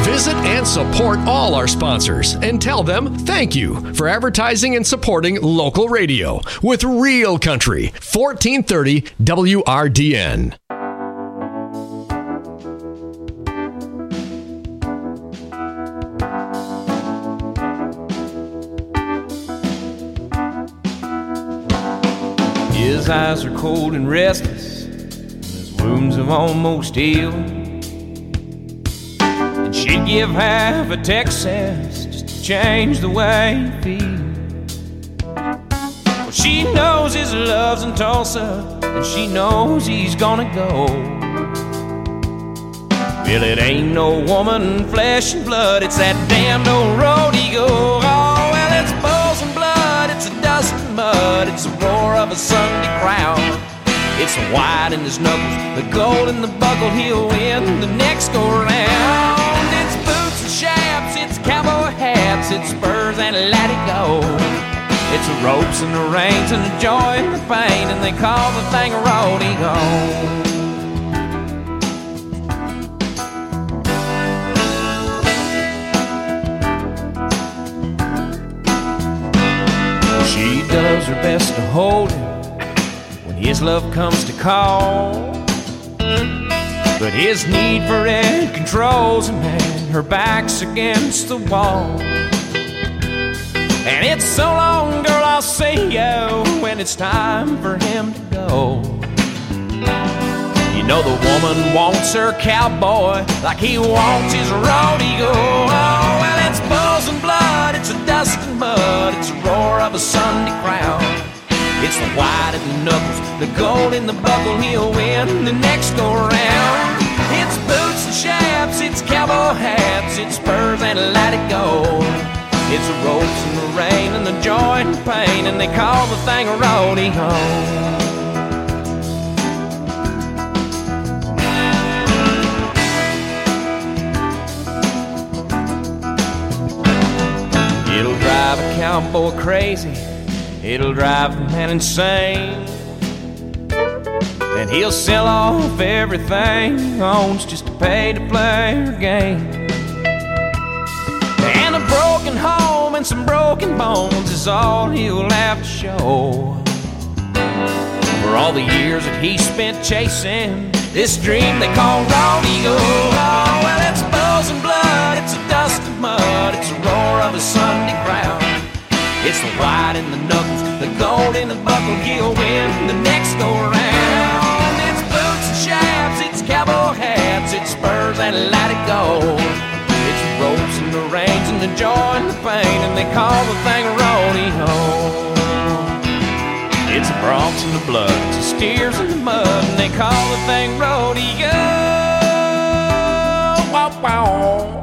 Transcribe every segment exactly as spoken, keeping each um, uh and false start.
Visit and support all our sponsors and tell them thank you for advertising and supporting local radio with Real Country, fourteen thirty W R D N. His eyes are cold and restless, and his wounds have almost healed. And she'd give half a Texas just to change the way he feels. Well, she knows his love's in Tulsa, and she knows he's gonna go. Well, it ain't no woman, flesh and blood, it's that damned old road he go. Oh, well, it's bulls and blood, it's a dust and mud, it's the roar of a Sunday crowd. It's the white in his knuckles, the gold in the buckle, he'll win the next go round. It's boots and chaps, it's cowboy hats, it's spurs and let it go. It's the ropes and the reins and the joy and the pain, and they call the thing a rodeo. She does her best to hold him when his love comes to call, but his need for it controls him, and her back's against the wall. And it's so long, girl, I'll see you when it's time for him to go. You know the woman wants her cowboy like he wants his rodeo. Oh, well, it's bulls and blood, it's a dust and mud, it's the roar of a Sunday crowd. It's the white in the knuckles, the gold in the buckle, he'll win the next go round. It's boots and chaps, it's cowboy hats, it's spurs and let it go. It's the ropes and the rain and the joy and the pain, and they call the thing a rodeo. It'll drive a cowboy crazy, it'll drive a man insane, and he'll sell off everything he owns just to pay to play her game. And a broken home and some broken bones is all he'll have to show for all the years that he spent chasing this dream they call rodeo. Oh, well, it's bulls and blood, it's a dust and mud, it's the roar of a Sunday crowd. It's the white in the knuckles, the gold in the buckle, he'll win the next go round. It's boots and chaps, it's cowboy hats, it's spurs and let it go. It's the ropes and the reins and the joy and the pain, and they call the thing a rodeo. It's the broncs and the blood, it's the steers and the mud, and they call the thing rodeo. Wow, wow.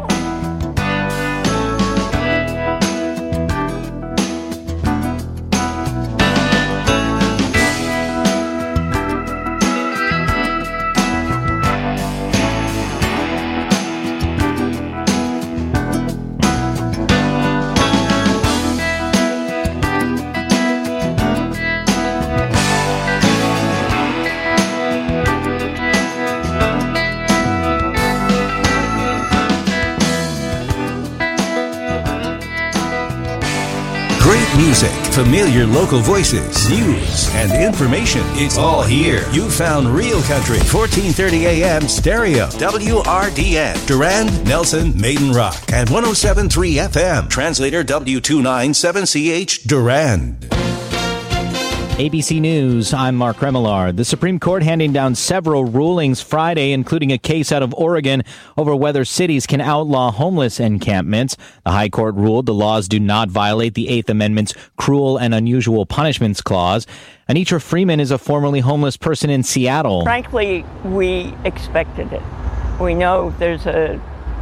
Music, familiar local voices, news, and information. It's all here. You found Real Country, fourteen thirty A M stereo, W R D N, Durand, Nelson, Maiden Rock, and one oh seven point three F M. Translator W two ninety-seven C H, Durand. A B C News, I'm Mark Remillard. The Supreme Court handing down several rulings Friday, including a case out of Oregon over whether cities can outlaw homeless encampments. The High Court ruled the laws do not violate the Eighth Amendment's cruel and unusual punishments clause. Anitra Freeman is a formerly homeless person in Seattle. Frankly, we expected it. We know there's a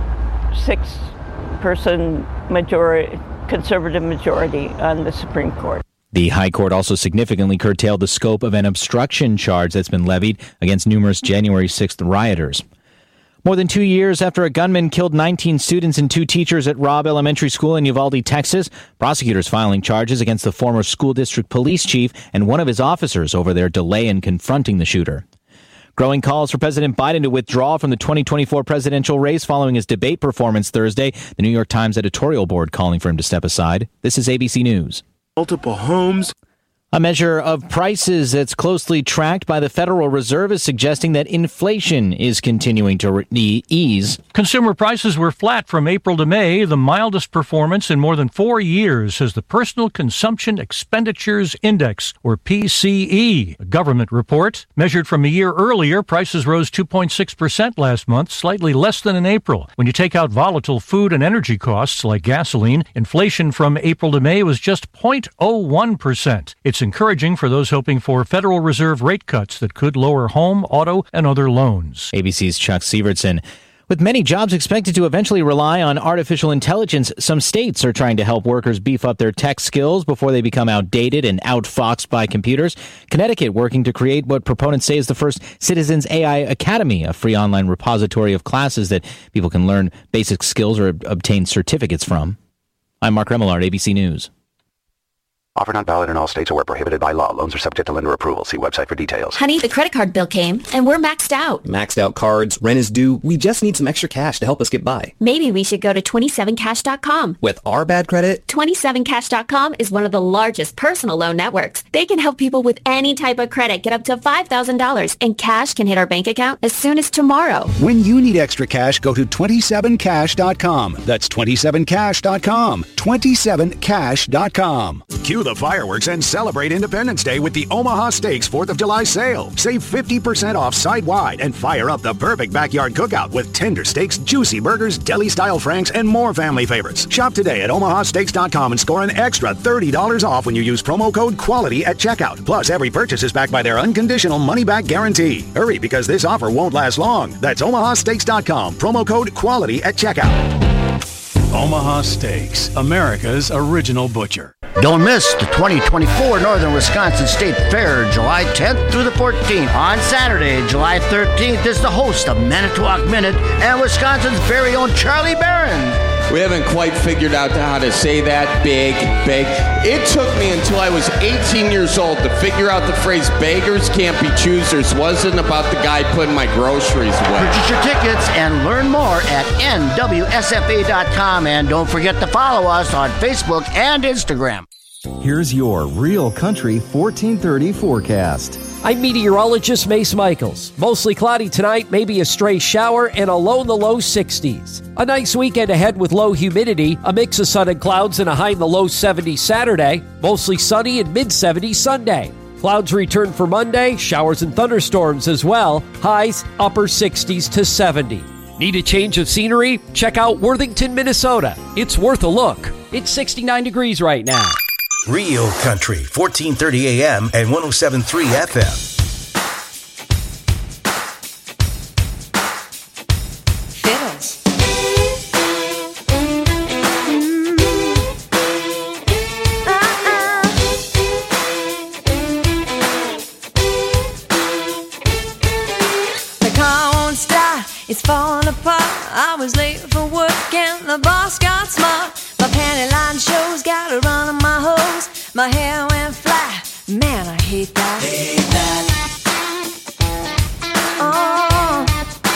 six-person majority, conservative majority on the Supreme Court. The High Court also significantly curtailed the scope of an obstruction charge that's been levied against numerous January sixth rioters. More than two years after a gunman killed nineteen students and two teachers at Robb Elementary School in Uvalde, Texas, prosecutors filing charges against the former school district police chief and one of his officers over their delay in confronting the shooter. Growing calls for President Biden to withdraw from the twenty twenty-four presidential race following his debate performance Thursday. The New York Times editorial board calling for him to step aside. This is A B C News. Multiple homes. A measure of prices that's closely tracked by the Federal Reserve is suggesting that inflation is continuing to re- ease. Consumer prices were flat from April to May, the mildest performance in more than four years, says the Personal Consumption Expenditures Index, or P C E. A government report. Measured from a year earlier, prices rose two point six percent last month, slightly less than in April. When you take out volatile food and energy costs like gasoline, inflation from April to May was just zero point zero one percent. It's encouraging for those hoping for Federal Reserve rate cuts that could lower home, auto, and other loans. A B C's Chuck Sievertson. With many jobs expected to eventually rely on artificial intelligence, some states are trying to help workers beef up their tech skills before they become outdated and outfoxed by computers. Connecticut working to create what proponents say is the first Citizens A I Academy, a free online repository of classes that people can learn basic skills or obtain certificates from. I'm Mark Remillard, A B C News. Offer not valid in all states or where prohibited by law. Loans are subject to lender approval. See website for details. Honey, the credit card bill came, and we're maxed out. Maxed out cards, rent is due. We just need some extra cash to help us get by. Maybe we should go to twenty-seven cash dot com. With our bad credit? twenty-seven cash dot com is one of the largest personal loan networks. They can help people with any type of credit get up to five thousand dollars, and cash can hit our bank account as soon as tomorrow. When you need extra cash, go to twenty-seven cash dot com. That's twenty-seven cash dot com. twenty-seven cash dot com. Cue the fireworks and celebrate Independence Day with the Omaha Steaks fourth of July sale. Save fifty percent off site-wide and fire up the perfect backyard cookout with tender steaks, juicy burgers, deli-style franks, and more family favorites. Shop today at omaha steaks dot com and score an extra thirty dollars off when you use promo code QUALITY at checkout. Plus, every purchase is backed by their unconditional money-back guarantee. Hurry, because this offer won't last long. That's omaha steaks dot com. Promo code QUALITY at checkout. Omaha Steaks, America's original butcher. Don't miss the twenty twenty-four Northern Wisconsin State Fair, July tenth through the fourteenth. On Saturday, July thirteenth, is the host of Manitowoc Minute and Wisconsin's very own Charlie Barron. We haven't quite figured out how to say that, big, big. It took me until I was eighteen years old to figure out the phrase beggars can't be choosers wasn't about the guy putting my groceries away. Purchase your tickets and learn more at N W S F A dot com, and don't forget to follow us on Facebook and Instagram. Here's your Real Country fourteen thirty forecast. I'm meteorologist Mace Michaels. Mostly cloudy tonight, maybe a stray shower, and a low in the low sixties. A nice weekend ahead with low humidity, a mix of sun and clouds, and a high in the low seventies Saturday. Mostly sunny and mid seventies Sunday. Clouds return for Monday, showers and thunderstorms as well. Highs upper sixties to seventy. Need a change of scenery? Check out Worthington, Minnesota. It's worth a look. It's sixty-nine degrees right now. Real Country, fourteen thirty A M and one oh seven point three F M. Fiddles. The car won't start, it's falling apart. I was late for work and the boss got smart. My panty line shows, got a run on my hose. My hair went flat, man, I hate that. Hate that. Oh.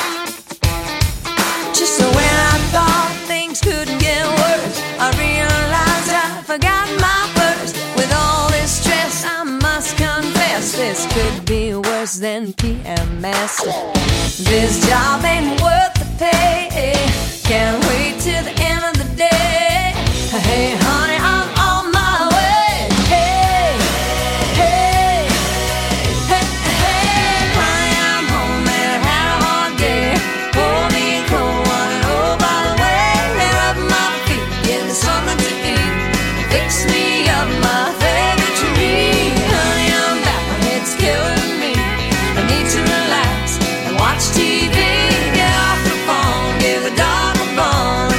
Just when I thought things couldn't get worse, I realized I forgot my purse. With all this stress, I must confess, this could be worse than P M S. This job ain't worth the pay. Can't wait till the end of the day. Hey, honey, I'm on my way. Hey, hey, hey, hey, honey, I'm home and I've had a hard day. Pour me a cold one and oh, by the way, they're up my feet, give me something to eat. Fix me up my favorite treat. Honey, I'm back, my head's killing me. I need to relax and watch T V. Get off the phone, give a dog a bone.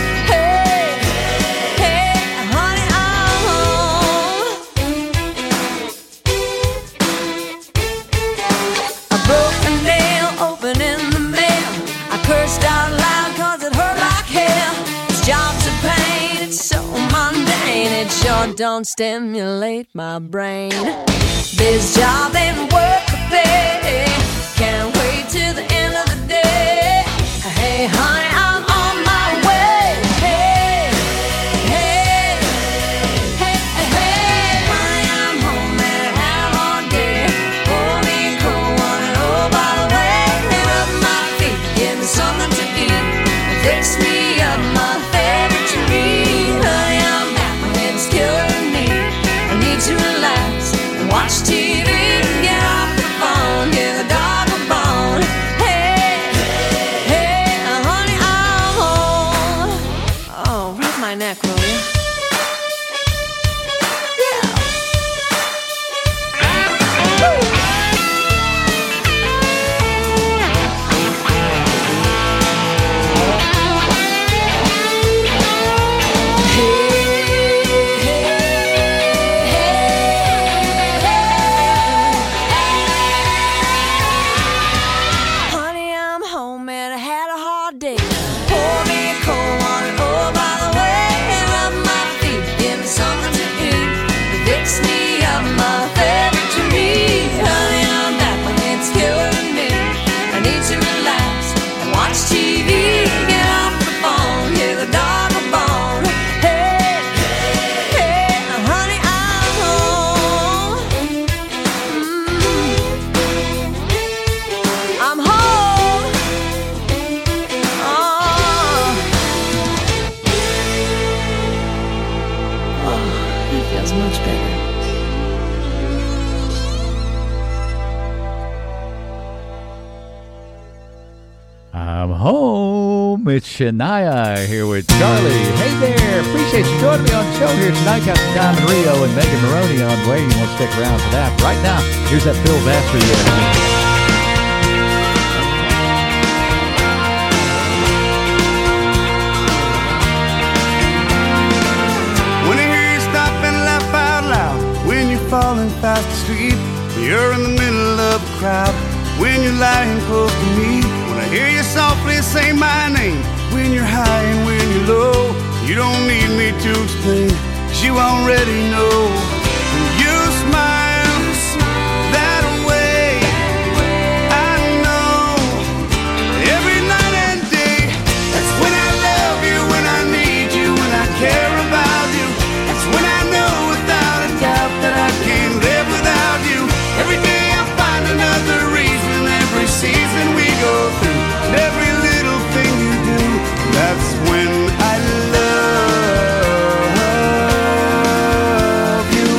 Cursed out loud cause it hurt like hell. This job's a pain, it's so mundane. It sure don't stimulate my brain. This job ain't worth the pay. can't wait till the end of the day. Hey, honey, I'm on my way. Hey, hey, hey, hey, honey, I'm home and I had a hard day. Pour me a cold one and oh, by the way, rub my feet, give me something to eat, fix me up my favorite treat. Honey, I'm back, my head's killing me. I need to relax and watch T V, get off the phone, give a dog a bone. Hey, hey, honey, I'm home. Oh, rub my neck, will you? Honey, I'm home and I had a hard day. Pour me a cold one and oh, by the way, rub my feet, give me something to eat, fix me up my favorite treat. Honey, I'm back, my head's killing me. I need to relax and watch T V, get off the phone, give the dog a bone. Hey, hey, honey, I'm home. Mm. I'm home. Oh. Oh, that feels much better. I'm home. It's Shania here with Charlie. Hey there. Appreciate you joining me on the show here tonight. Got some time in Rio and Megan Maroney on the way. You want to stick around for that. Right now, here's that Phil Vassar there. When I hear you stop and laugh out loud, when you're falling fast asleep, when you're in the middle of a crowd, when you're lying close to me, when I hear you softly say my name, when you're high and when you're low, you don't need me to explain, 'cause you already know. When you smile that way, I know every night and day, that's when I love you, when I need you, when I care about you. That's when I know without a doubt that I can't live without you. Every day I find another reason, every season we go through, and every little thing you do, that's when I love you.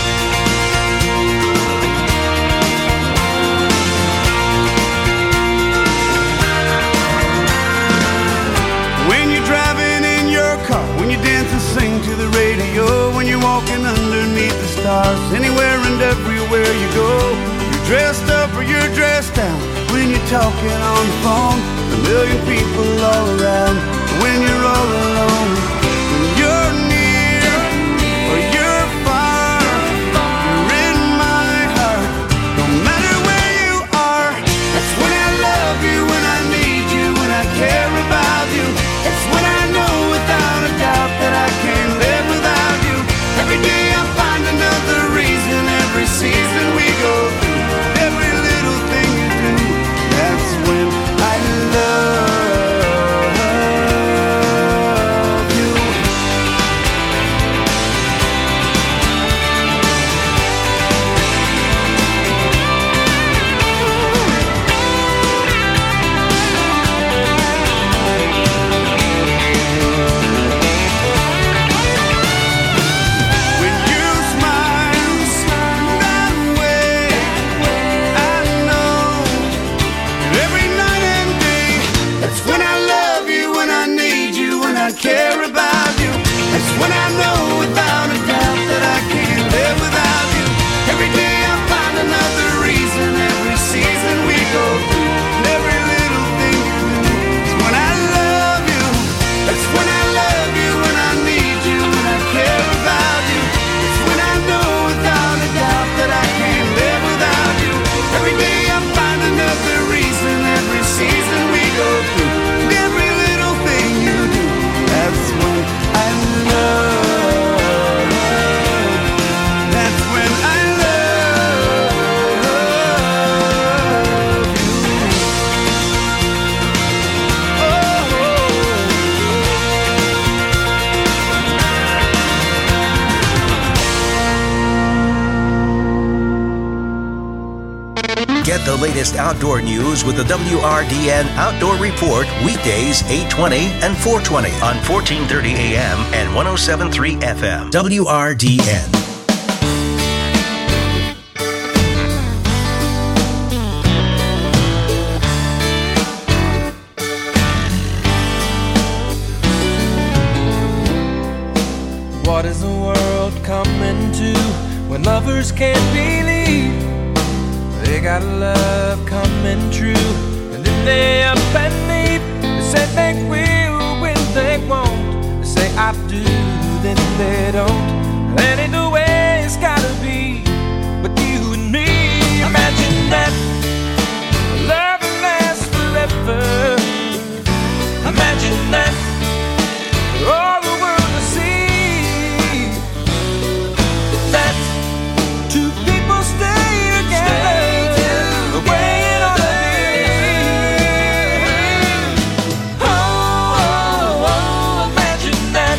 When you're driving in your car, when you dance and sing to the radio, when you're walking underneath the stars, anywhere and everywhere you go, you're dressed up or you're dressed down, when you're talking on the phone, a million people all around, when you're all alone, when you're near or you're far, you're in my heart, no matter where you are. That's when I love you, when I need you, when I care about you. It's when I know without a doubt that I can't live without you. Every day I find another reason, every season we go through, every little thing you do, that's when I love Get the latest outdoor news with the W R D N Outdoor Report weekdays eight twenty and four twenty on fourteen thirty A M and one oh seven point three F M. W R D N. What is the world coming to when lovers can't believe they got love coming true? And then they up and leave. They say they will when they won't. They say I do, then they don't. That ain't the way it's gotta be. But you and me, imagine that love will last forever. Imagine that all the world will see. Two people stay together, stay the way it ought to be. Oh, oh, oh, imagine that.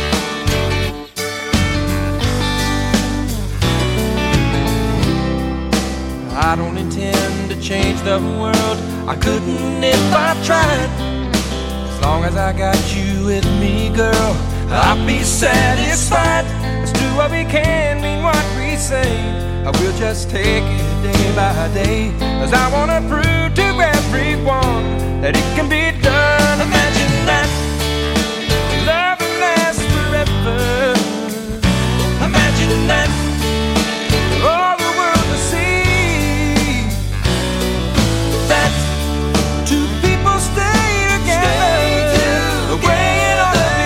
I don't intend to change the world. I couldn't if I tried. As long as I got you with me, girl, I'll be satisfied. Let's do what we can, mean what we say. I will just take it day by day, 'cause I wanna prove to everyone that it can be done. Imagine that love will last forever. Imagine that all the world will see that two people stay together, stay the way it ought to be.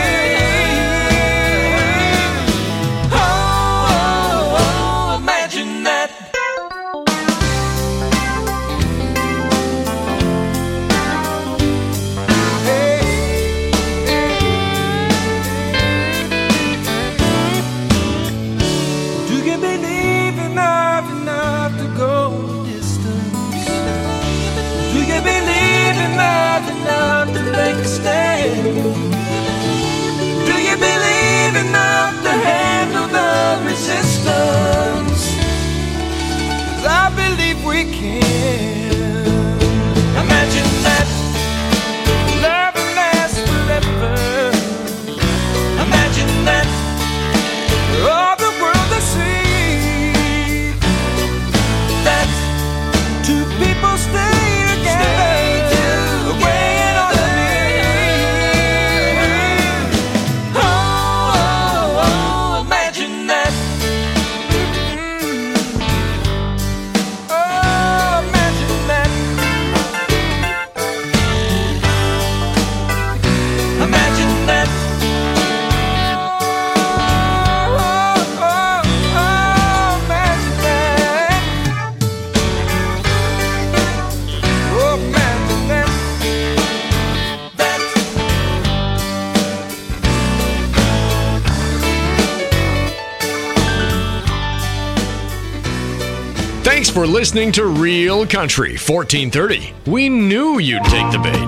Make a stand. Do you believe enough to handle the resistance? 'Cause I believe we can. Imagine that love will last forever. Imagine that all the world will see that two people stay together. The way it ought to be. Thanks for listening to Real Country fourteen thirty. We knew you'd take the bait.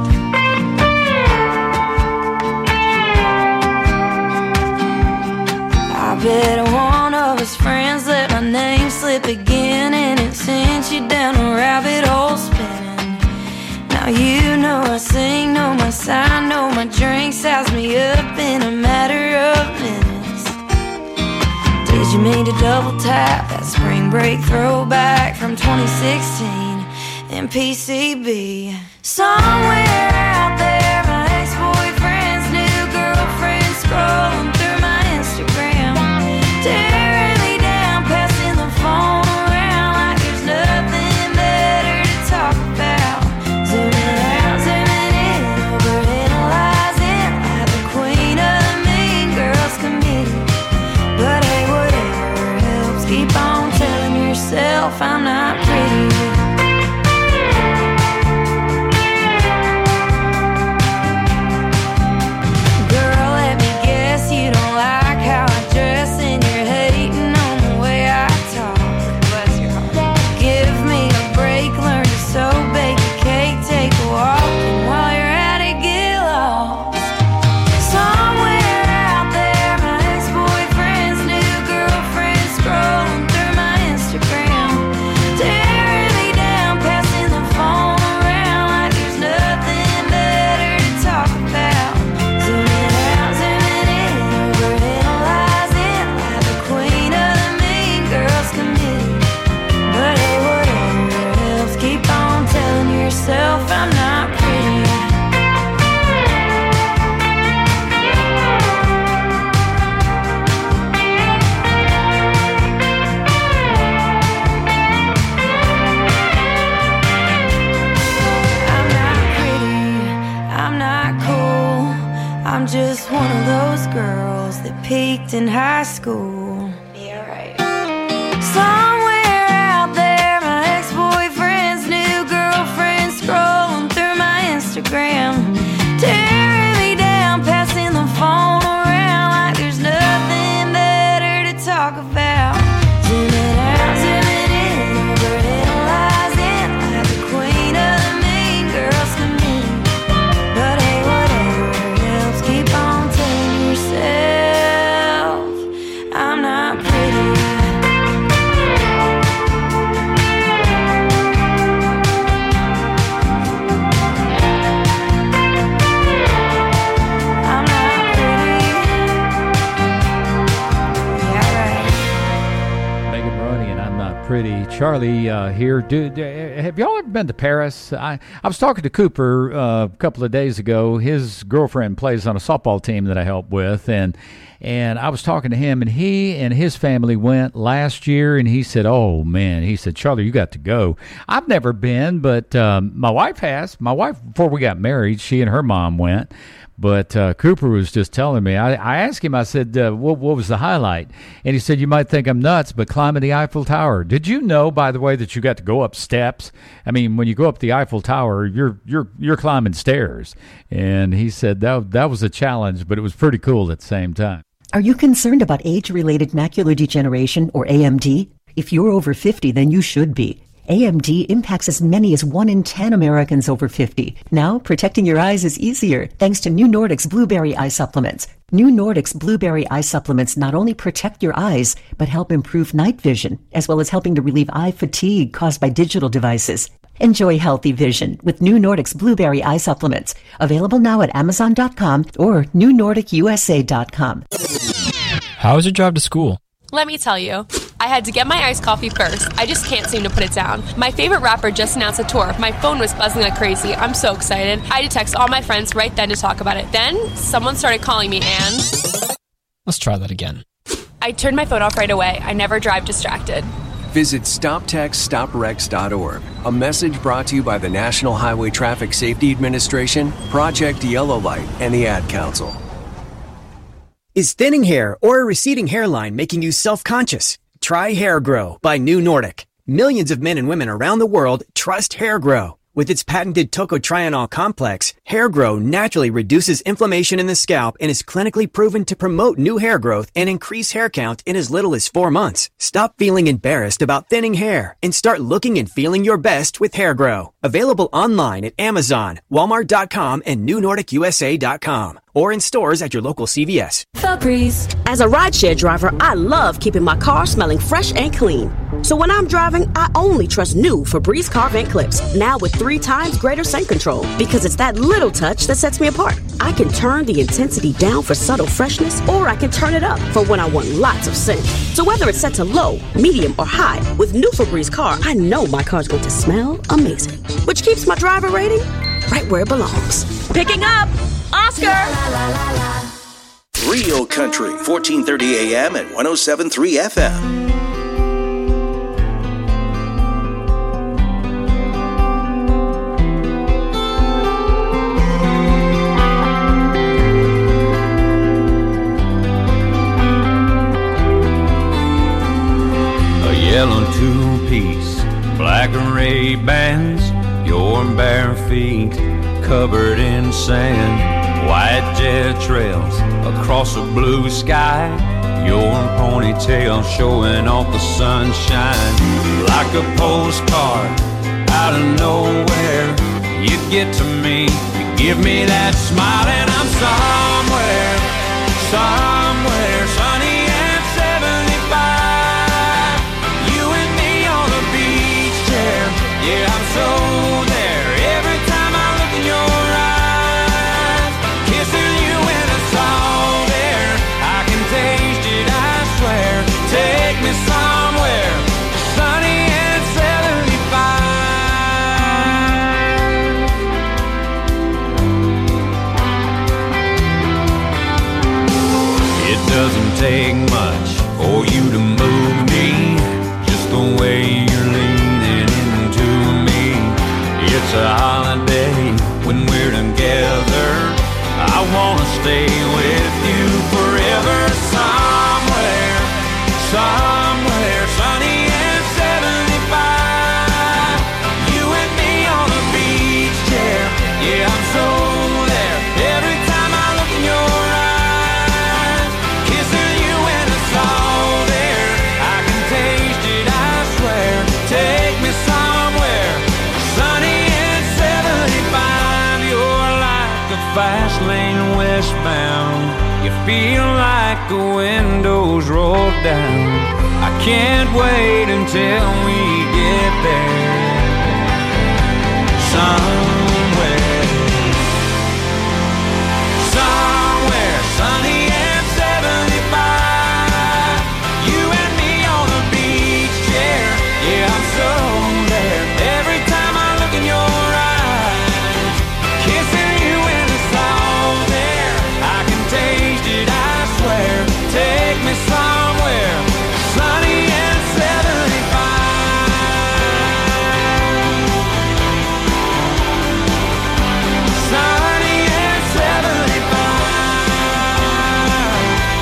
I bet one of his friends let my name slip again, and it sent you down a rabbit hole spinning. Now you know I sing, know my sign, know my drink, size me up in a matter of minutes. Did you mean to double tap that spring break throwback from twenty sixteen in P C B? Somewhere out there, my ex-boyfriend's new girlfriend scrolling through my Instagram, tearing me down, passing the phone around like there's nothing better to talk about. Zooming out, zooming in, overanalyzing like the queen of the mean girls committee. But hey, whatever helps, keep on telling yourself I'm not pretty. I'm just one of those girls that peaked in high school. Yeah, right. Somewhere out there, my ex-boyfriend's new girlfriend scrolling through my Instagram, tearing me down, passing the phone around like there's nothing better to talk about. Zooming out, zooming in, overanalyzing like the queen of the mean girls to me. But hey, whatever helps, keep on telling yourself I'm not pretty. I'm not pretty. Yeah, right. Megan Maroney and I'm Not Pretty. Charlie uh, here. Do, do, have y'all ever been to Paris? I, I was talking to Cooper uh, a couple of days ago. His girlfriend plays on a softball team that I help with, and and I was talking to him, and he and his family went last year, and he said, oh, man, he said, Charlie, you got to go. I've never been, but um, my wife has. My wife, before we got married, she and her mom went. But uh, Cooper was just telling me, I, I asked him, I said, uh, what, what was the highlight? And he said, you might think I'm nuts, but climbing the Eiffel Tower. Did you know, by the way, that you got to go up steps? I mean, when you go up the Eiffel Tower, you're you're you're climbing stairs. And he said that that was a challenge, but it was pretty cool at the same time. Are you concerned about age-related macular degeneration, or A M D? If you're over fifty, then you should be. A M D impacts as many as one in ten Americans over fifty. Now, protecting your eyes is easier thanks to New Nordic's Blueberry Eye Supplements. New Nordic's Blueberry Eye Supplements not only protect your eyes, but help improve night vision, as well as helping to relieve eye fatigue caused by digital devices. Enjoy healthy vision with New Nordic's Blueberry Eye Supplements. Available now at Amazon dot com or New Nordic U S A dot com. How was your drive to school? Let me tell you, I had to get my iced coffee first. I just can't seem to put it down. My favorite rapper just announced a tour. My phone was buzzing like crazy. I'm so excited. I had to text all my friends right then to talk about it. Then, someone started calling me and... Let's try that again. I turned my phone off right away. I never drive distracted. Visit stop text stop wrecks dot org. A message brought to you by the National Highway Traffic Safety Administration, Project Yellow Light, and the Ad Council. Is thinning hair or a receding hairline making you self-conscious? Try Hair Grow by New Nordic. Millions of men and women around the world trust Hair Grow. With its patented tocotrienol complex, Hair Grow naturally reduces inflammation in the scalp and is clinically proven to promote new hair growth and increase hair count in as little as four months. Stop feeling embarrassed about thinning hair and start looking and feeling your best with Hair Grow. Available online at Amazon, Walmart dot com, and New Nordic U S A dot com. Or in stores at your local C V S. Febreze. As a rideshare driver, I love keeping my car smelling fresh and clean. So when I'm driving, I only trust new Febreze car vent clips, now with three times greater scent control, because it's that little touch that sets me apart. I can turn the intensity down for subtle freshness, or I can turn it up for when I want lots of scent. So whether it's set to low, medium, or high, with new Febreze car, I know my car's going to smell amazing, which keeps my driver rating right where it belongs. Picking up Oscar! Real Country, fourteen thirty A M and one oh seven point three F M. A yellow two-piece, black Ray-Bans, your bare feet covered in sand, white jet trails across a blue sky, your ponytail showing off the sunshine. Like a postcard out of nowhere, you get to me, you give me that smile, and I'm somewhere, somewhere sunny and seventy-five. You and me on the beach chair, yeah, I'm so there. Every time I look in your eyes, kissing you in the salt air, I can taste it, I swear. Take me somewhere sunny and seventy-five. It doesn't take much for you to move me, just the way you're leaning into me. It's a holiday when we're together. I wanna stay with you forever. Somewhere, somewhere sunny and seventy-five. You and me on a beach chair. Yeah, I'm so there. Every time I look in your eyes, kissing you and the salt air, I can taste it, I swear. Take me somewhere sunny and seventy-five. You're like a fast lane westbound. You feel like the windows roll down. I can't wait until we get there. Somewhere, somewhere sunny and seventy-five. You and me on a beach chair. Yeah, I'm so there. Every time I look in your eyes, kissing you in the salt air, I can taste it, I swear. Take me somewhere sunny and seventy-five. Sunny and seventy-five.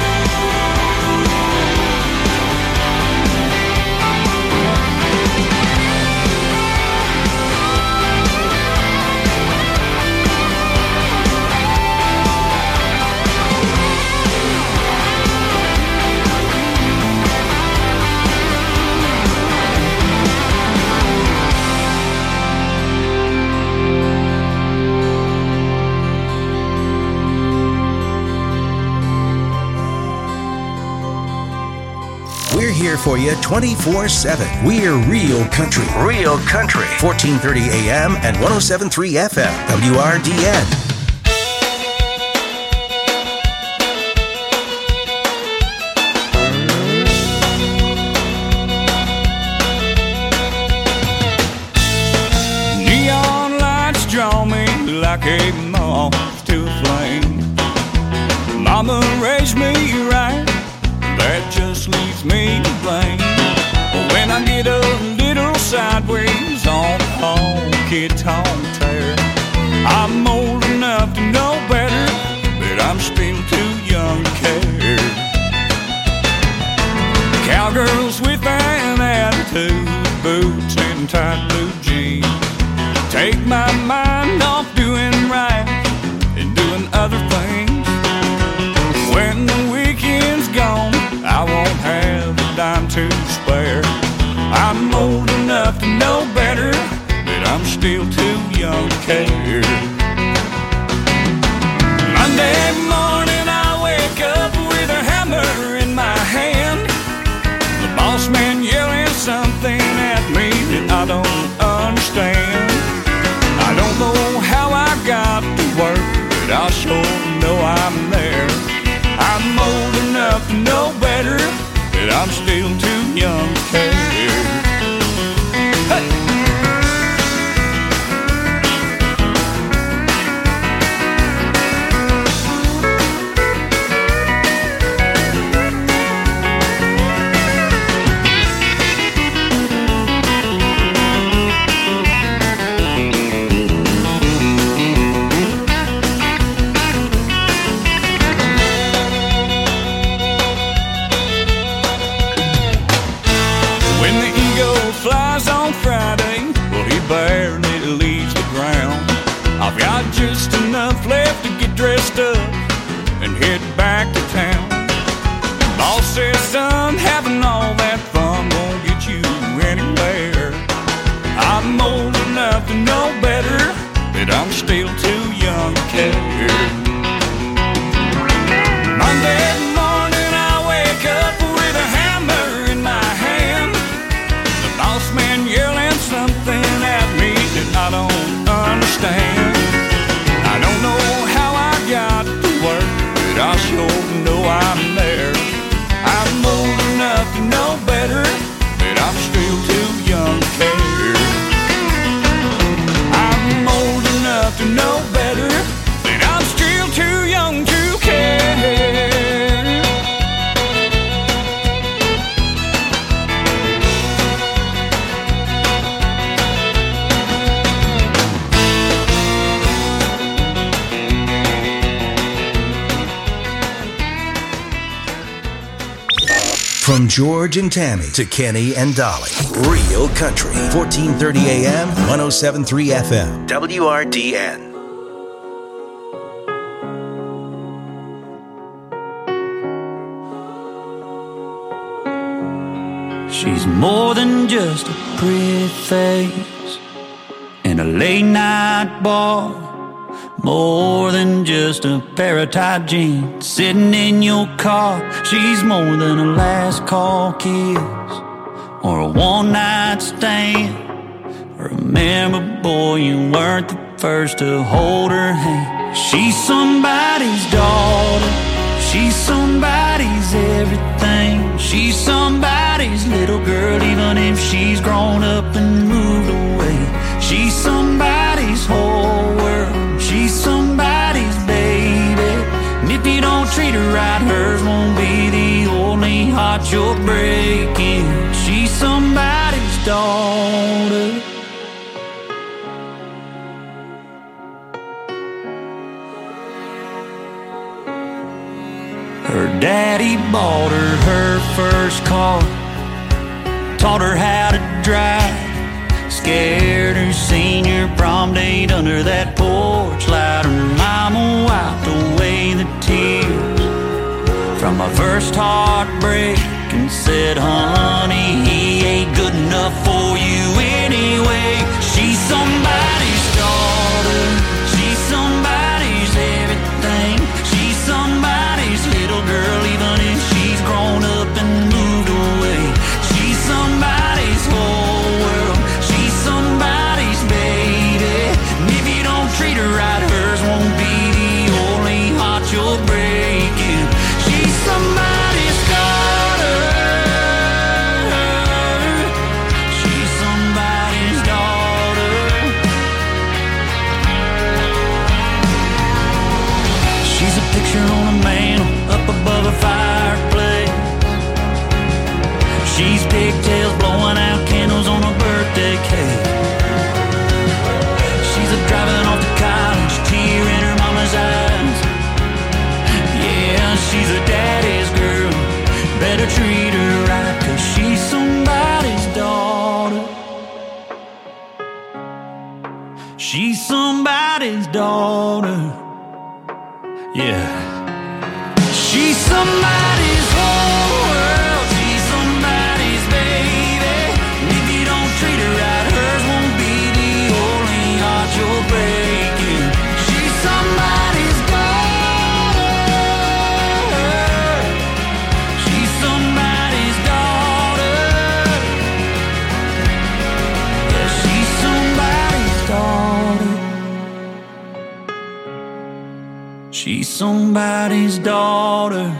We're here for you twenty-four seven. We're Real Country. Real Country. fourteen thirty A M and one oh seven point three F M. W R D N. Neon lights draw me like a moth to a flame. Mama raised me right, that just leaves me to blame. When I get a little sideways on honky-tonk tear, I'm old enough to know better, but I'm still too young to care. Cowgirls with an attitude, boots and tight blue jeans, take my mind off doing right and doing other things. When the weekend's gone, I won't have a dime to spare. I'm old enough to know better, but I'm still too young to care. Monday morning I wake up with a hammer in my hand, the boss man yelling something at me that I don't understand. I don't know how I got to work, but I sure know I'm there. I'm old enough to know better, but I'm still too young to care. Hey! Barely leaves the ground. I've got just enough left to get dressed up and head back to town. Boss says, son, having all that fun won't get you anywhere. I'm old enough to know better, but I'm still too young to care. Monday morning I wake up with a hammer in my hand, the boss man yelling something at me that I don't understand. I don't know how I got to work, but I sure know I'm there. I'm old enough to know better, but I'm still too young to care. I'm old enough to know better, but I'm still too young to care. From George and Tammy to Kenny and Dolly. Real Country. fourteen thirty A M, one oh seven point three F M. W R D N. She's more than just a pretty face in a late night bar. More than just a pair of tight jeans sitting in your car. She's more than a last call kiss or a one night stand. Remember, boy, you weren't the first to hold her hand. She's somebody's daughter. She's somebody's everything. She's somebody's little girl, even if she's grown up and moved away. She's somebody's whole world. She's somebody's baby. And if you don't treat her right, hers won't be the only heart you're breaking. She's somebody's daughter. Her daddy bought her her first car, taught her how to drive, scared her senior prom date under that porch light. Her mama wiped away the tears from my first heartbreak and said, honey, he ain't good enough for you anyway. She's somebody's daughter. She's somebody's everything. She's somebody's little girl, even if she's grown up and moved away. She's somebody's whole world. She's somebody's baby. And if you don't treat her right, hers won't be the only heart you're breaking. She's somebody's daughter. She's somebody's daughter. She's a picture on a mantle up above a fireplace. She's pigtails blowing out candles on a birthday cake. She's a driving off to college, tear in her mama's eyes. Yeah, she's a daddy's girl. Better treat her right, 'cause she's somebody's daughter. She's somebody's daughter. Yeah. She's somebody's whole world. She's somebody's baby. And if you don't treat her right, hers won't be the only heart you're breaking. She's somebody's daughter. She's somebody's daughter. Yeah, she's somebody's daughter. She's somebody's daughter.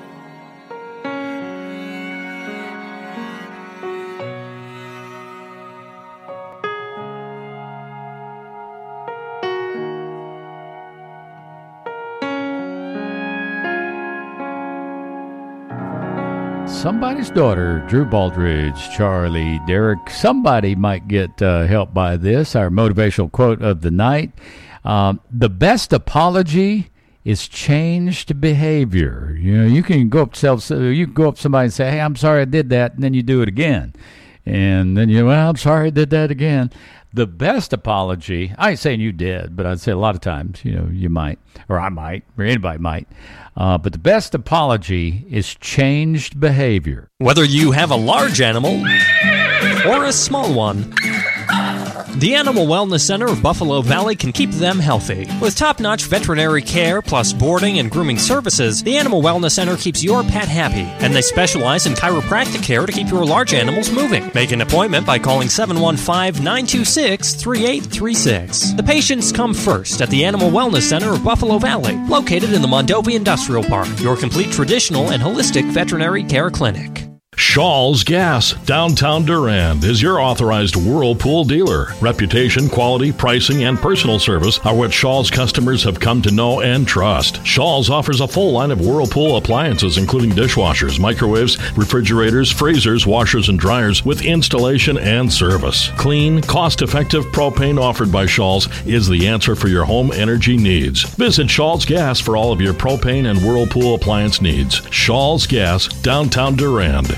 Somebody's daughter, Drew Baldridge, Charlie, Derek. Somebody might get uh, help by this. Our motivational quote of the night. Um, the best apology is changed behavior. You know, you can go up to self, you can go up to somebody and say, "Hey, I'm sorry I did that," and then you do it again, and then you, well, I'm sorry I did that again. The best apology, I ain't saying you did, but I'd say a lot of times, you know, you might, or I might, or anybody might. Uh, but the best apology is changed behavior. Whether you have a large animal or a small one, the Animal Wellness Center of Buffalo Valley can keep them healthy. With top-notch veterinary care plus boarding and grooming services, the Animal Wellness Center keeps your pet happy, and they specialize in chiropractic care to keep your large animals moving. Make an appointment by calling seven one five, nine two six, three eight three six. The patients come first at the Animal Wellness Center of Buffalo Valley, located in the Mondovi Industrial Park, your complete traditional and holistic veterinary care clinic. Shaw's Gas, downtown Durand, is your authorized Whirlpool dealer. Reputation, quality, pricing, and personal service are what Shaw's customers have come to know and trust. Shaw's offers a full line of Whirlpool appliances, including dishwashers, microwaves, refrigerators, freezers, washers, and dryers, with installation and service. Clean, cost-effective propane offered by Shaw's is the answer for your home energy needs. Visit Shaw's Gas for all of your propane and Whirlpool appliance needs. Shaw's Gas, downtown Durand.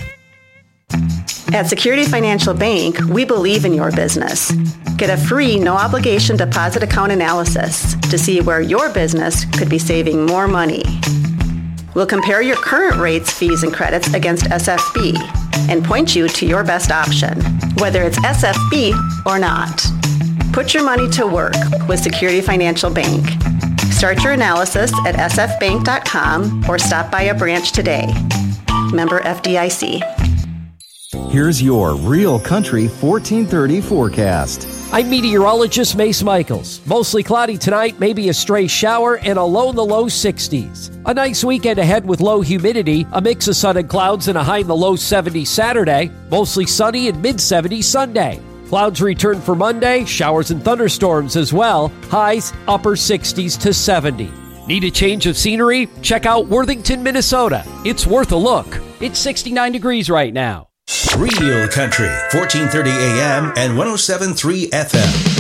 At Security Financial Bank, we believe in your business. Get a free, no-obligation deposit account analysis to see where your business could be saving more money. We'll compare your current rates, fees, and credits against S F B and point you to your best option, whether it's S F B or not. Put your money to work with Security Financial Bank. Start your analysis at s f bank dot com or stop by a branch today. Member F D I C. Here's your Real Country fourteen thirty forecast. I'm meteorologist Mace Michaels. Mostly cloudy tonight, maybe a stray shower, and a low in the low sixties. A nice weekend ahead with low humidity, a mix of sun and clouds, and a high in the low seventies Saturday. Mostly sunny and mid seventies Sunday. Clouds return for Monday, showers and thunderstorms as well. Highs upper sixties to seventy. Need a change of scenery? Check out Worthington, Minnesota. It's worth a look. It's sixty-nine degrees right now. Real Country, fourteen thirty A M and one oh seven point three F M.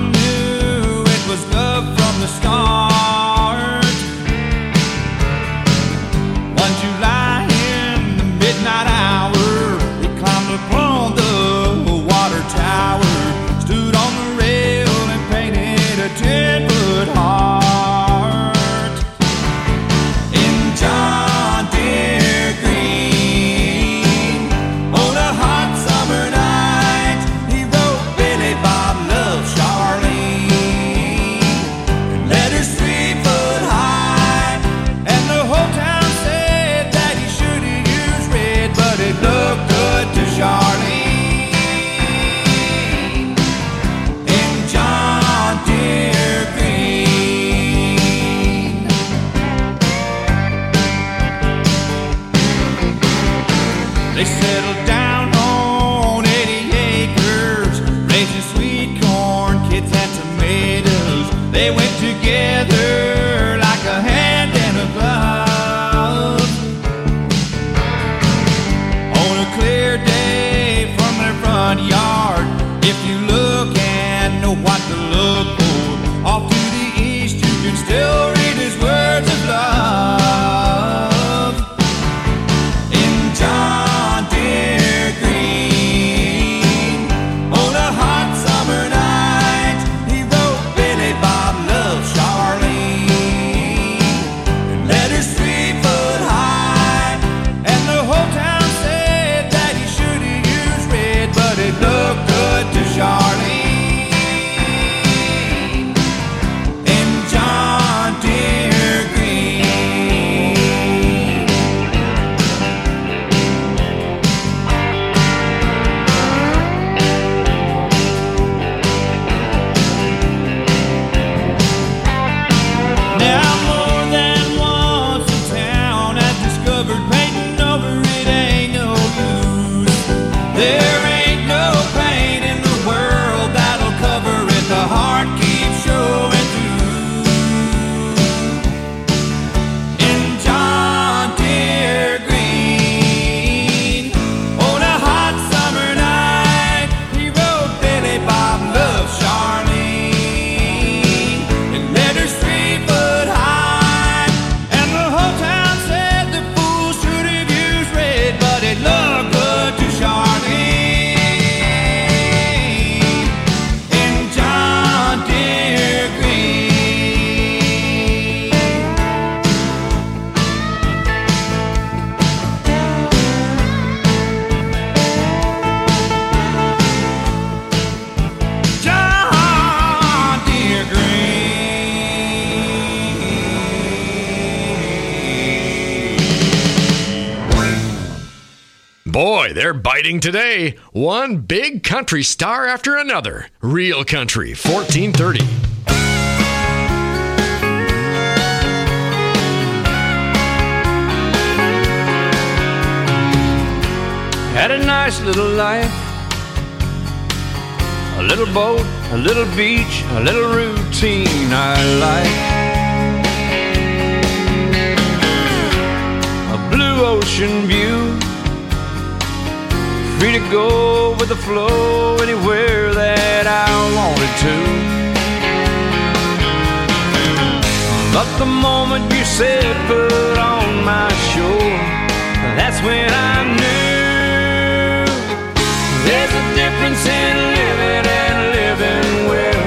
From the start, Boy, they're biting today. One big country star after another. Real Country, fourteen thirty. Had a nice little life, a little boat, a little beach, a little routine I like. A blue ocean view, free to go with the flow anywhere that I wanted to. But the moment you said put on my shore, that's when I knew there's a difference in living and living well.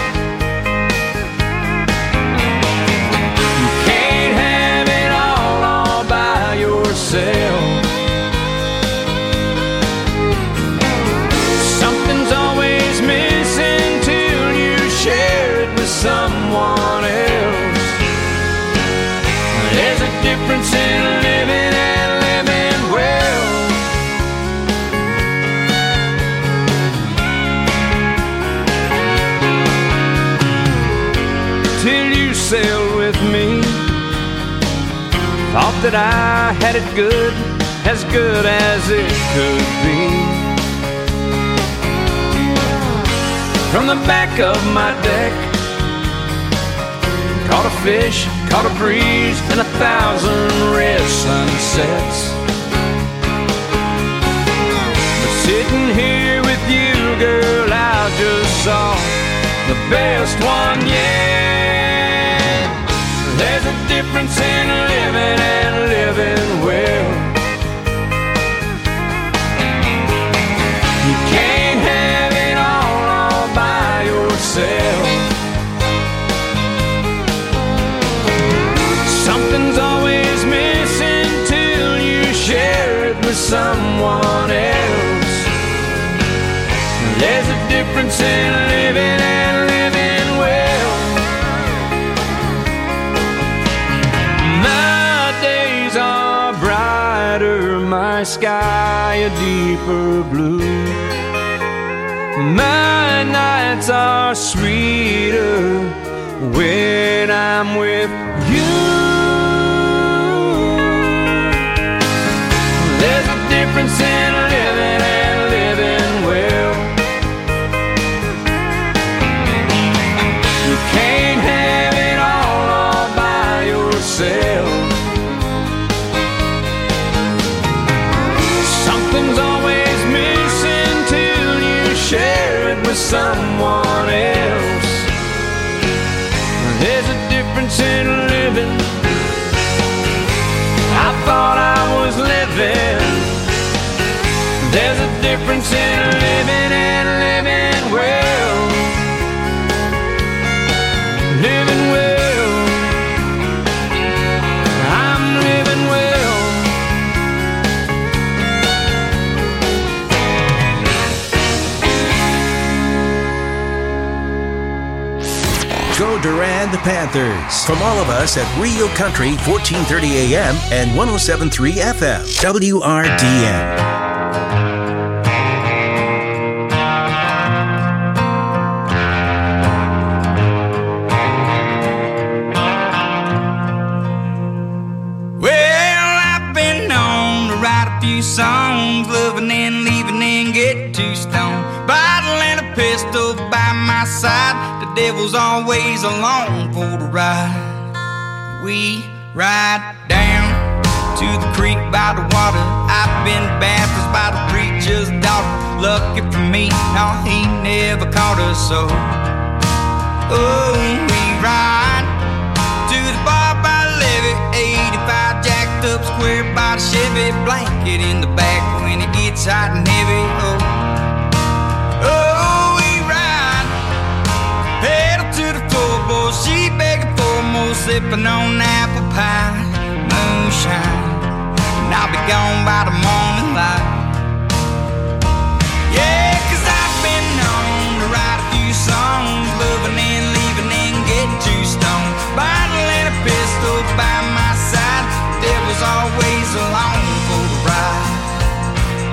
You can't have it all all by yourself. Something's always missing till you share it with someone else. There's a difference in living and living well. Till you sailed with me, thought that I had it good, as good as it could be. From the back of my deck, caught a fish, caught a breeze, and a thousand red sunsets. But sitting here with you, girl, I just saw the best one yet. There's a difference in living and living well. You can't have it all, all by yourself. Something's always missing till you share it with someone else. There's a difference in living and living well. My days are brighter, my sky a deeper blue. My nights are sweeter when I'm with you. There's a difference in living and living well. You can't have it all, all by yourself. Something's always missing till you share it with someone else. There's a difference in living. I thought I was living. There's a difference in living and living well. Living well. I'm living well. Go Durand Panthers. From all of us at Real Country, fourteen thirty A M and one oh seven point three F M, W R D N. Songs, loving and leaving and get too stoned. Bottle and a pistol by my side. The devil's always along for the ride. We ride down to the creek by the water. I've been baptized by the preacher's daughter. Lucky for me, no, he never caught us so. Oh, we ride to the bar by the levee, eighty-five jacked up square by the Chevy, blanket in the back when it gets hot and heavy. Oh, oh, we ride, pedal to the floorboard, she begging for more, sipping on apple pie, moonshine, and I'll be gone by the morning light. Yeah, 'cause I've been known to write a few songs, loving and leaving and get too stoned. Bottle and a pistol by my side, devil's always along for the ride.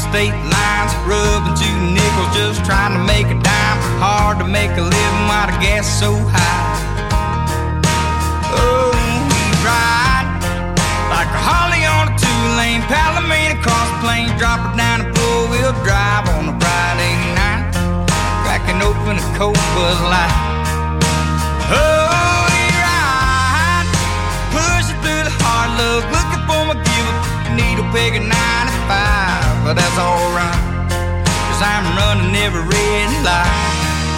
state lines, rubbing two nickels, just trying to make a dime. Hard to make a living while the gas is so high. Oh, we ride like a Harley on a two-lane, Palomino across the plain, drop her down and four-wheel drive on a Friday night, cracking open a cold Bud Light. Oh, we ride, pushing through the hard luck, looking for my give-up, needle peg at ninety-five, but that's alright, cause I'm running every red light.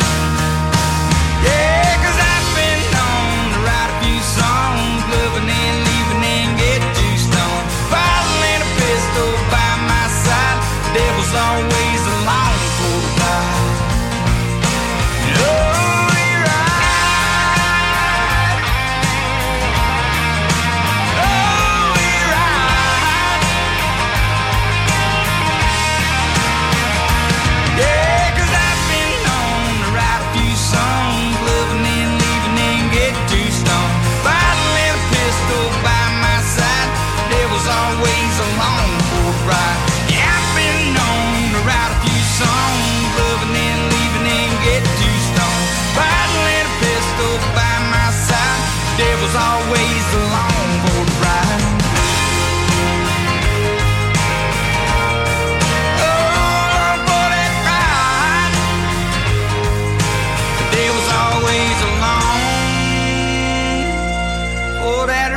Yeah, cause I've been known to write a few songs, loving and leaving and get too stoned, bottle and a pistol by my side, the devil's always along for the ride. Oh, always along for the ride. Oh, for that ride. The day was always along for that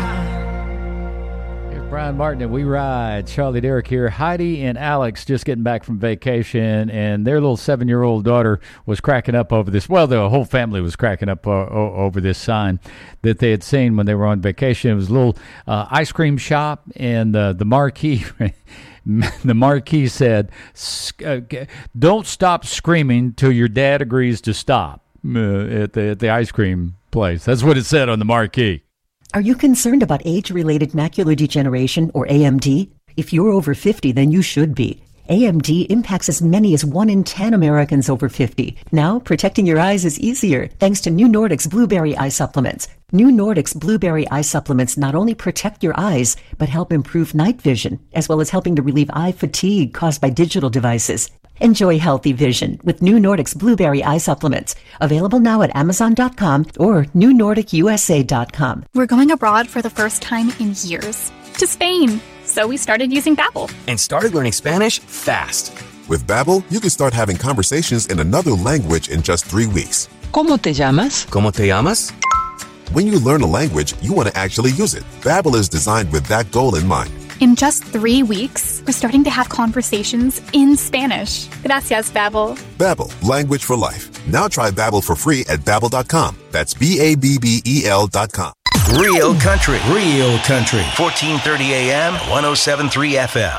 ride. Here's Brian Martin and We Ride. Charlie Derrick here. Heidi and Alex just getting back from vacation, and their little seven-year-old daughter was cracking up over this. Well, the whole family was cracking up uh, over this sign that they had seen when they were on vacation. It was a little uh, ice cream shop, and uh, the marquee the marquee said, "Don't stop screaming till your dad agrees to stop." Uh, at the at the ice cream place. That's what it said on the marquee. Are you concerned about age-related macular degeneration, or A M D? If you're over fifty, then you should be. A M D impacts as many as one in ten Americans over fifty. Now, protecting your eyes is easier thanks to New Nordic's Blueberry Eye Supplements. New Nordic's Blueberry Eye Supplements not only protect your eyes, but help improve night vision, as well as helping to relieve eye fatigue caused by digital devices. Enjoy healthy vision with New Nordic's Blueberry Eye Supplements. Available now at Amazon dot com or New Nordic U S A dot com. We're going abroad for the first time in years. To Spain. So we started using Babbel. And started learning Spanish fast. With Babbel, you can start having conversations in another language in just three weeks. ¿Cómo te llamas? ¿Cómo te llamas? When you learn a language, you want to actually use it. Babbel is designed with that goal in mind. In just three weeks, we're starting to have conversations in Spanish. Gracias, Babbel. Babbel, language for life. Now try Babbel for free at Babbel dot com. That's B A B B E L dot com. Real Country. Real Country. fourteen thirty A M, one oh seven point three F M.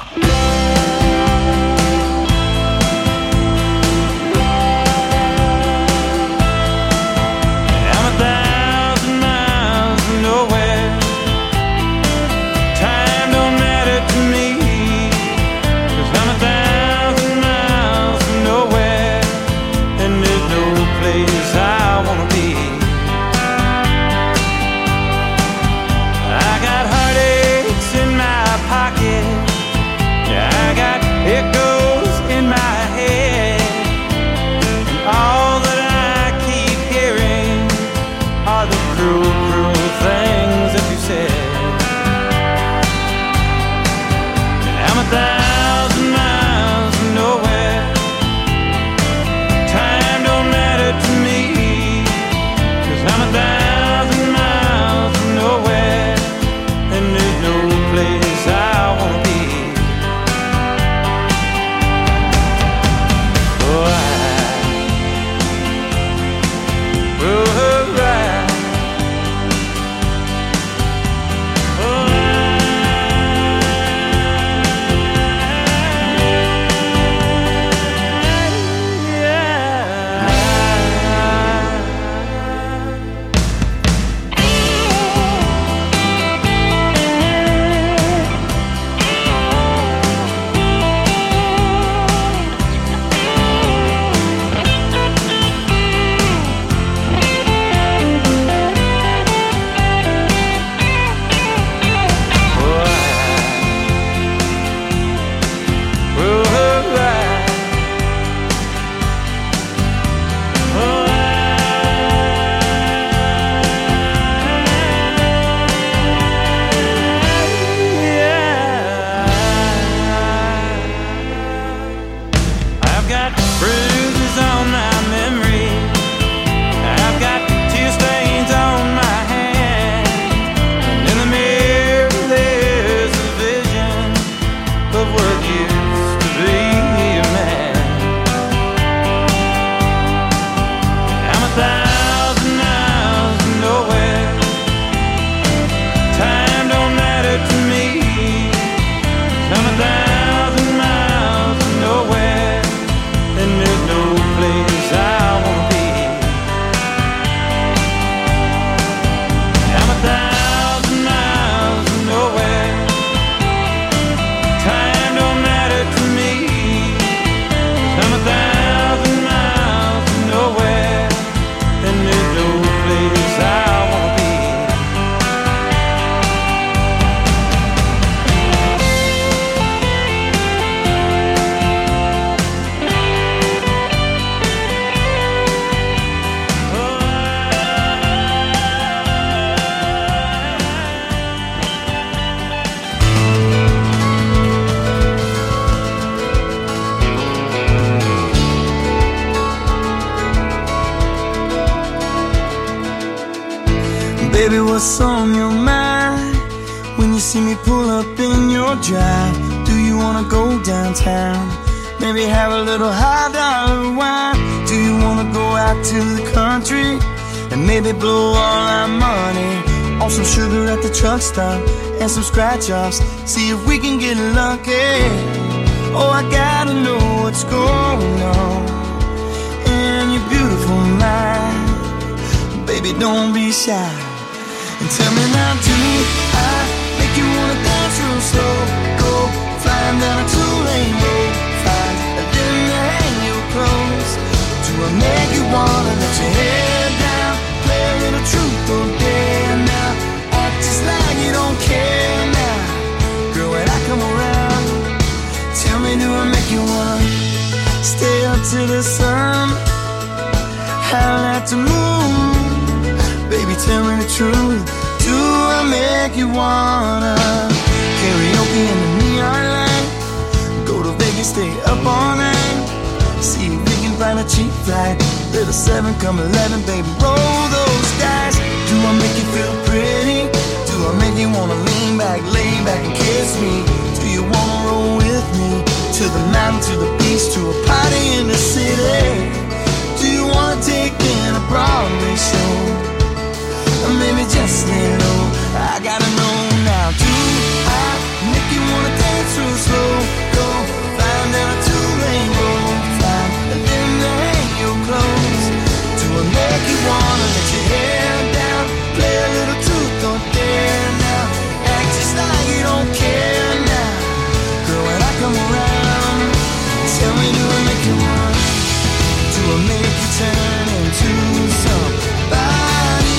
Baby, what's on your mind when you see me pull up in your drive? Do you wanna go downtown? Maybe have a little high dollar wine. Do you wanna go out to the country and maybe blow all our money on some sugar at the truck stop and some scratch offs? See if we can get lucky. Oh, I gotta know what's going on in your beautiful mind. Baby, don't be shy and tell me now, do I make you wanna dance real slow? Go flying down a two-lane road, find a dim to hang your clothes. Do I make you wanna let your head down, play a little truth or dare now, act just like you don't care now? Girl, when I come around, tell me, do I make you wanna stay up to the sun, howl at the moon? Baby, tell me the truth, do I make you wanna karaoke in the neon light, go to Vegas, stay up all night, see if we can find a cheap flight, little seven come eleven, baby, roll those dice. Do I make you feel pretty? Do I make you wanna lean back, lay back and kiss me? Do you wanna roll with me to the mountain, to the beach, to a party in the city? Do you wanna take in a Broadway show? Or maybe just lay low, I gotta know now. Do I make you wanna dance real slow? Go flying down a two-lane road, find a limb to hang your clothes. Do I make you wanna let your hair down, play a little truth or dare now, act just like you don't care now? Girl, when I come around, tell me, do I make you wanna, do I make you turn into somebody?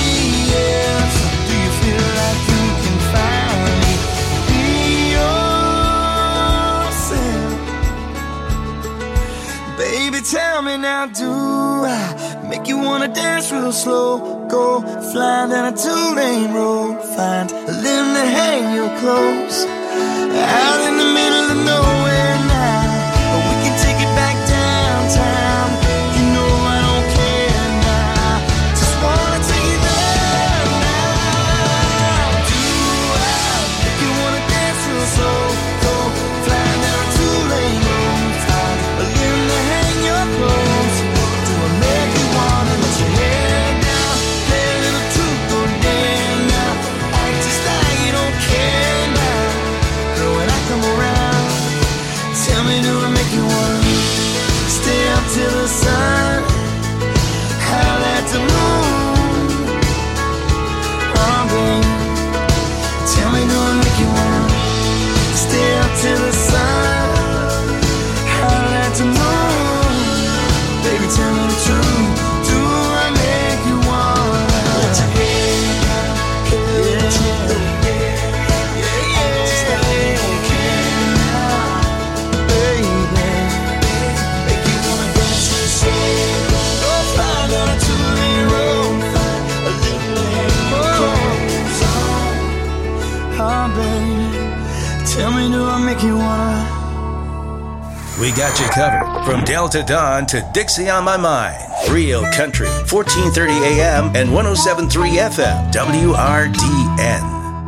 Tell me now, do I make you wanna dance real slow? Go flying down a two-lane road, find a limb to hang your clothes, out in the middle of nowhere now. Or we can take it back downtown. You know I don't care now, just wanna take you there now. Do I make you wanna dance real slow? Go flying down a two-lane road, find a limb to hang your clothes. Do I make you wanna let your hair down, play a little truth or dare now, act just like you don't care now? Girl, when I come around, tell me, do I make you wanna stay up till the sun, howl at the moon? Oh, baby, tell me, do I make you wanna stay up till the sun, howl at the moon? Baby, tell me the truth, do I make you wanna let your head down, yeah, yeah, yeah, yeah, just like you can now, baby, make you wanna dance real slow. Go flying down a two-lane road, find a little lane clothes on. Oh, baby, tell me, do I make you wanna? We got you covered from Delta Dawn to Dixie on My Mind. Real Country, fourteen thirty A M and one oh seven point three F M, W R D N.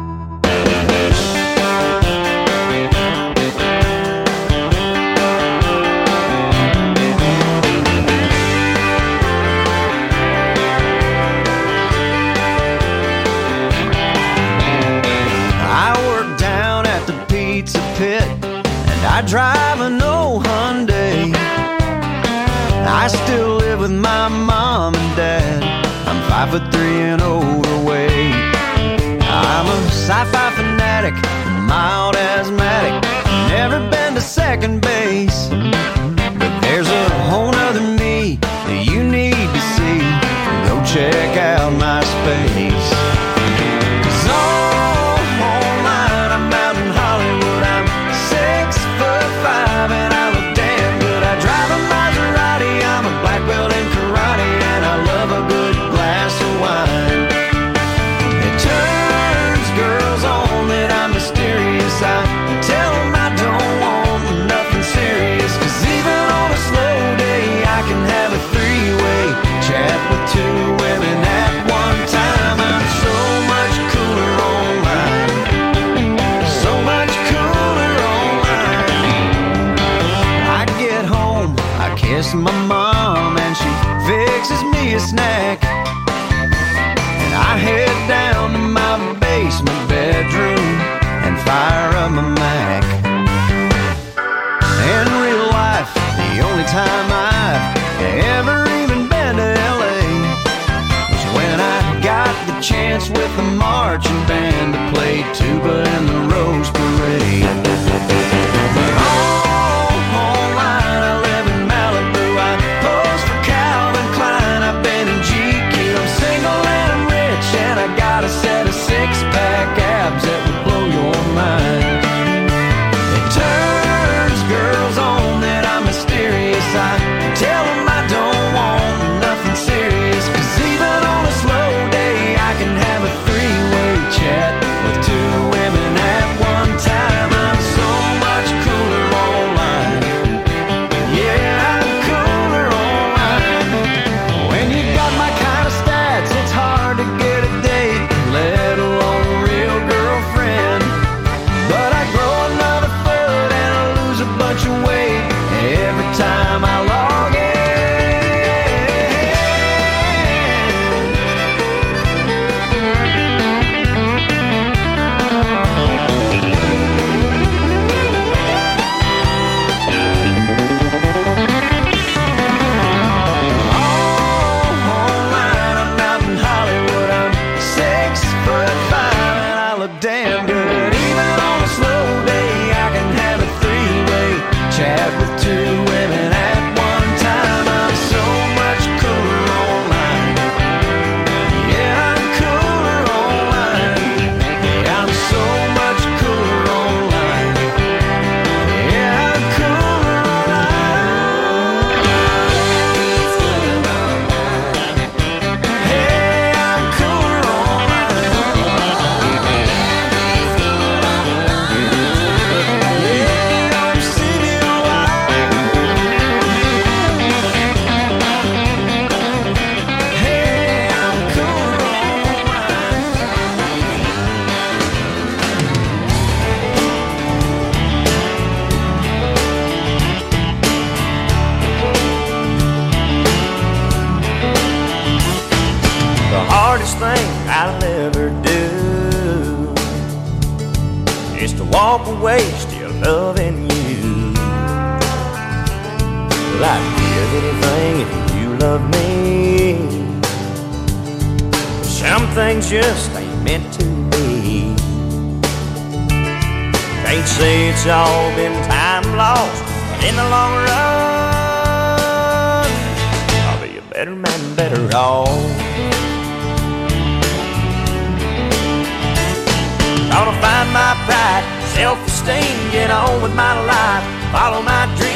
I work down at the pizza pit, and I drive an old Hyundai. I still live with my mom and dad. I'm five foot three and overweight. I'm a sci-fi fanatic, mild asthmatic. Never been to second base, but there's a whole nother me that you need to see. Go check out my space. 'Cause all night I'm out in Hollywood. I'm six foot five and I look damn good. I drive a Maserati. I'm a black belt in karate, and I love a good glass of wine. It turns girls on that I'm mysterious. I tell them I don't want nothing miss my mom, and she fixes me a snack. And I head down to my basement bedroom and fire up my Mac. In real life, the only time I've ever even been to L A was when I got the chance with the marching band to play tuba in the Rose Parade. But all online, I live in Malibu. I pose for Calvin Klein. I've been in G Q. I'm single and I'm rich, and I got a set of six-pack abs that would blow your mind. It turns girls on that I'm mysterious. I tell them I don't want nothing serious, 'cause even on a slow day I can have a three-way chat with two women at one time. I'm so much cooler online. Yeah, I'm cooler online. When you got my kind of stats, it's hard to get a date, let alone a real girlfriend. But I grow another foot and I lose a bunch of weight every time I log in. Online, I'm out in Hollywood. I'm six foot five and I look damn good. Even on a slow day, I can have a three-way chat with two women at one time. I'm so much cooler online. Yeah, I'm cooler online. Yeah, I'm so much cooler online. Yeah, I'm cooler online. Hey, I'm cooler online. Yeah, I'm city online. Hey, I'm cooler online. The hardest thing I'll ever do is to walk away still loving you. Well, I'd give anything if you love me. Some things just ain't meant to be. Can't say it's all been time lost, but in the long run, I'll be a better man, better off. Gonna find my pride, self-esteem, get on with my life, follow my dreams.